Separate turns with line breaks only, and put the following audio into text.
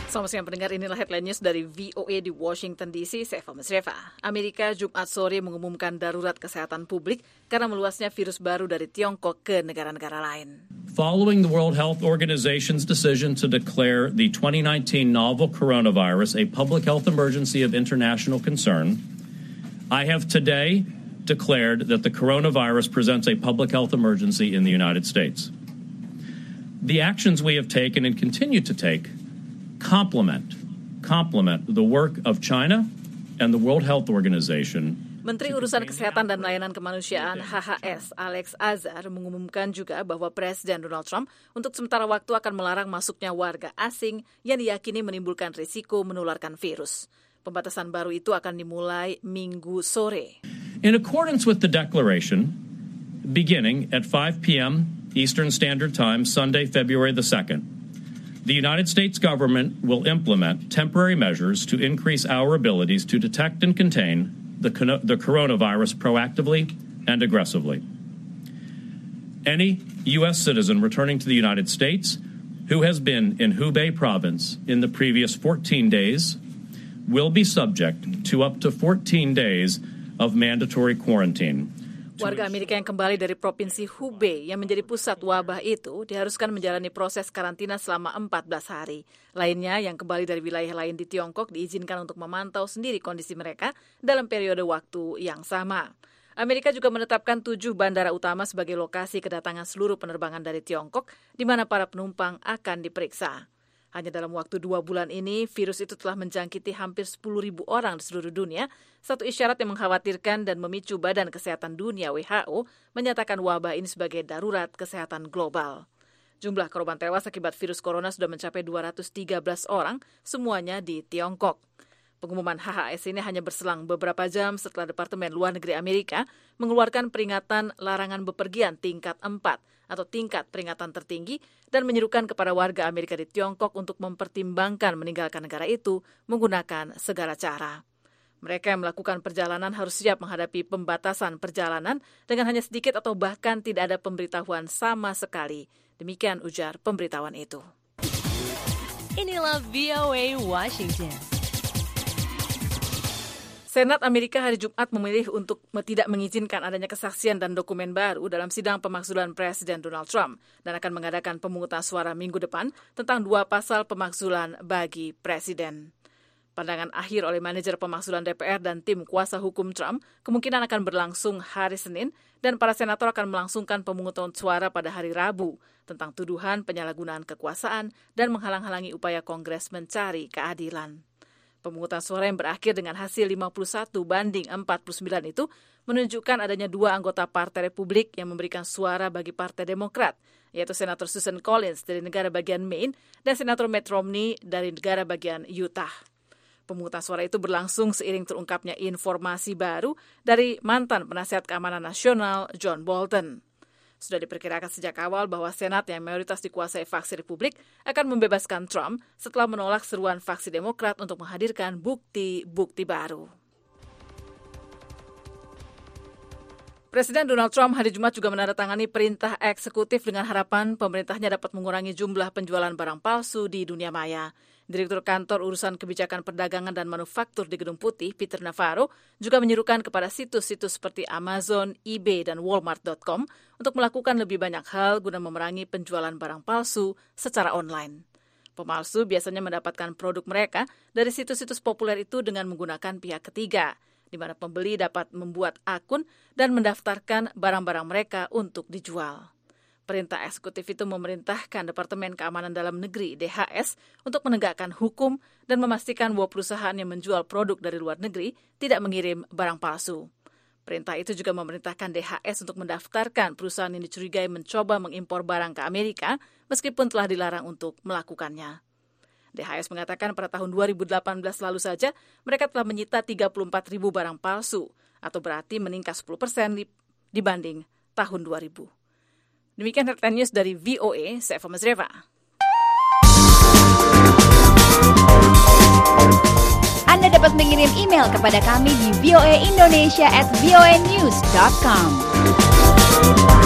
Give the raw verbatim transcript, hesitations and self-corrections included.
Selamat siang pendengar, inilah headline news dari V O A di Washington D C. Saya Eva Mesreva. Amerika Jumat sore mengumumkan darurat kesehatan publik karena meluasnya virus baru dari Tiongkok ke negara-negara lain.
Following the World Health Organization's decision to declare the twenty nineteen novel coronavirus a public health emergency of international concern, I have today declared that the coronavirus presents a public health emergency in the United States. The actions we have taken and continue to take complement complement the work of China and the World Health Organization.
Menteri Urusan Kesehatan dan Layanan Kemanusiaan H H S Alex Azar mengumumkan juga bahwa Presiden Donald Trump untuk sementara waktu akan melarang masuknya warga asing yang diyakini menimbulkan risiko menularkan virus. Pembatasan baru itu akan dimulai Minggu sore.
In accordance with the declaration, beginning at five p.m. Eastern Standard Time, Sunday, February the second, the United States government will implement temporary measures to increase our abilities to detect and contain the, the coronavirus proactively and aggressively. Any U S citizen returning to the United States who has been in Hubei province in the previous fourteen days will be subject to up to fourteen days of mandatory quarantine.
Warga Amerika yang kembali dari Provinsi Hubei yang menjadi pusat wabah itu diharuskan menjalani proses karantina selama empat belas hari. Lainnya yang kembali dari wilayah lain di Tiongkok diizinkan untuk memantau sendiri kondisi mereka dalam periode waktu yang sama. Amerika juga menetapkan tujuh bandara utama sebagai lokasi kedatangan seluruh penerbangan dari Tiongkok di mana para penumpang akan diperiksa. Hanya dalam waktu dua bulan ini, virus itu telah menjangkiti hampir sepuluh ribu orang di seluruh dunia, satu isyarat yang mengkhawatirkan dan memicu Badan Kesehatan Dunia W H O menyatakan wabah ini sebagai darurat kesehatan global. Jumlah korban tewas akibat virus corona sudah mencapai dua ratus tiga belas orang, semuanya di Tiongkok. Pengumuman H H S ini hanya berselang beberapa jam setelah Departemen Luar Negeri Amerika mengeluarkan peringatan larangan bepergian tingkat empat atau tingkat peringatan tertinggi dan menyerukan kepada warga Amerika di Tiongkok untuk mempertimbangkan meninggalkan negara itu menggunakan segala cara. Mereka yang melakukan perjalanan harus siap menghadapi pembatasan perjalanan dengan hanya sedikit atau bahkan tidak ada pemberitahuan sama sekali. Demikian ujar pemberitahuan itu.
Inilah V O A Washington.
Senat Amerika hari Jumat memilih untuk tidak mengizinkan adanya kesaksian dan dokumen baru dalam sidang pemakzulan Presiden Donald Trump dan akan mengadakan pemungutan suara minggu depan tentang dua pasal pemakzulan bagi Presiden. Pandangan akhir oleh manajer pemakzulan D P R dan tim kuasa hukum Trump kemungkinan akan berlangsung hari Senin dan para senator akan melangsungkan pemungutan suara pada hari Rabu tentang tuduhan penyalahgunaan kekuasaan dan menghalang-halangi upaya Kongres mencari keadilan. Pemungutan suara yang berakhir dengan hasil lima puluh satu banding empat puluh sembilan itu menunjukkan adanya dua anggota Partai Republik yang memberikan suara bagi Partai Demokrat, yaitu Senator Susan Collins dari negara bagian Maine dan Senator Mitt Romney dari negara bagian Utah. Pemungutan suara itu berlangsung seiring terungkapnya informasi baru dari mantan penasihat keamanan nasional John Bolton. Sudah diperkirakan sejak awal bahwa Senat yang mayoritas dikuasai faksi Republik akan membebaskan Trump setelah menolak seruan faksi Demokrat untuk menghadirkan bukti-bukti baru. Presiden Donald Trump hari Jumat juga menandatangani perintah eksekutif dengan harapan pemerintahnya dapat mengurangi jumlah penjualan barang palsu di dunia maya. Direktur Kantor Urusan Kebijakan Perdagangan dan Manufaktur di Gedung Putih, Peter Navarro, juga menyerukan kepada situs-situs seperti Amazon, eBay, dan Walmart dot com untuk melakukan lebih banyak hal guna memerangi penjualan barang palsu secara online. Pemalsu biasanya mendapatkan produk mereka dari situs-situs populer itu dengan menggunakan pihak ketiga, di mana pembeli dapat membuat akun dan mendaftarkan barang-barang mereka untuk dijual. Perintah eksekutif itu memerintahkan Departemen Keamanan Dalam Negeri D H S untuk menegakkan hukum dan memastikan bahwa perusahaan yang menjual produk dari luar negeri tidak mengirim barang palsu. Perintah itu juga memerintahkan D H S untuk mendaftarkan perusahaan yang dicurigai mencoba mengimpor barang ke Amerika meskipun telah dilarang untuk melakukannya. D H S mengatakan pada tahun dua ribu delapan belas lalu saja mereka telah menyita tiga puluh empat ribu barang palsu atau berarti meningkat sepuluh persen dibanding tahun dua ribu. Demikian headline news dari V O A, saya Eva Mesreva.
Anda dapat mengirim email kepada kami di voaindonesia at voanews dot com.